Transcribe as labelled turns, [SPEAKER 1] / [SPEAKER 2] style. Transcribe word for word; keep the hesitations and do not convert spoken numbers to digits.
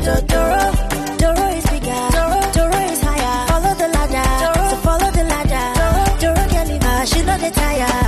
[SPEAKER 1] do- Doro, Doro is bigger, Doro, Doro is higher. Follow the ladder, so follow the ladder. Doro, Doro can leave her, she know the tire.